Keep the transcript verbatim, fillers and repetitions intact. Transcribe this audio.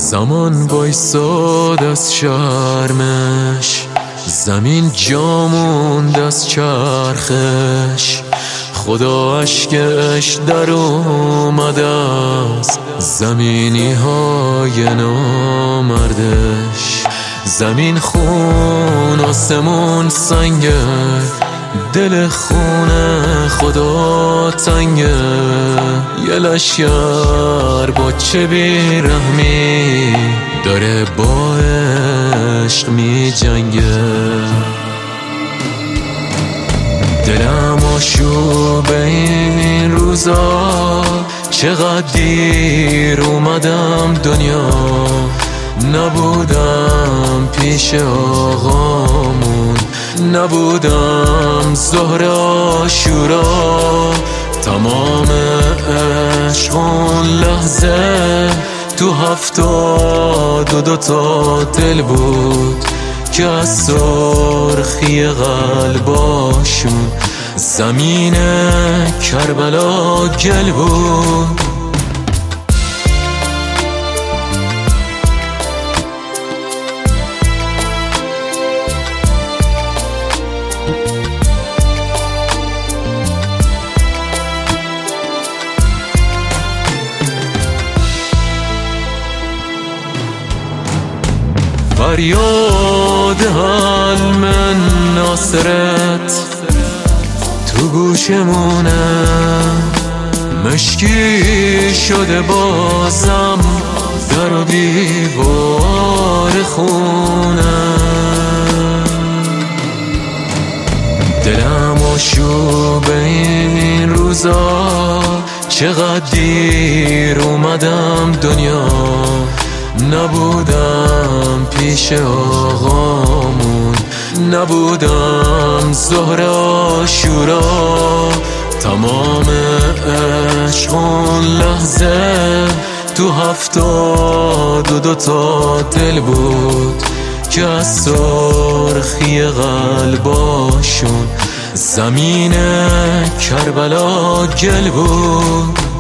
زمان وایساد از شرمش، زمین جاموند از چرخش. خدا اشکش در اومد از زمینی های نامردش. زمین خون، آسمون سنگه، دل خونه خدا تنگه. یه لشکر با چه بیرحمی داره با عشق می جنگه. دلم آشوب این روزا، چقدر دیر اومدم دنیا. نبودم پیش آقامون، نبودم ظهر عاشورا. تمام عشق اون لحظه تو هفتاد و دو تا دل بود که از سرخی قلباشون زمین کربلا گل بود. فریاد حلم ناصرت تو گوشمونه، مشکی شده بازم در و دیوار خونه. دلم آشوب این روزا، چقدر دیر اومدم دنیا. نبودم پیش آقامون، نبودم ظهر عاشورا. تمام عشق اون لحظه تو هفتاد و دو تا دل بود که از سرخی قلباشون زمین کربلا گل بود.